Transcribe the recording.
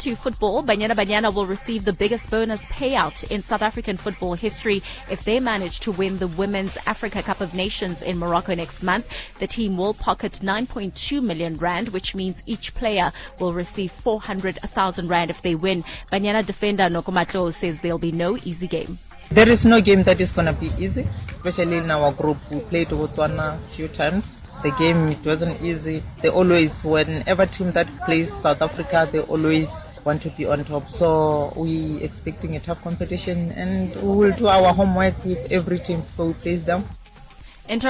to football. Banyana Banyana will receive the biggest bonus payout in South African football history if they manage to win the Women's Africa Cup of Nations in Morocco next month. The team will pocket 9.2 million rand, which means each player will receive 400,000 rand if they win. Banyana defender Nokomatlo says there'll be no easy game. There is no game that is going to be easy, especially in our group. We played Botswana a few times. The game, it wasn't easy. They always, whenever team that plays South Africa, they always want to be on top. So we expecting a tough competition, and we will do our homework with every team before we place them.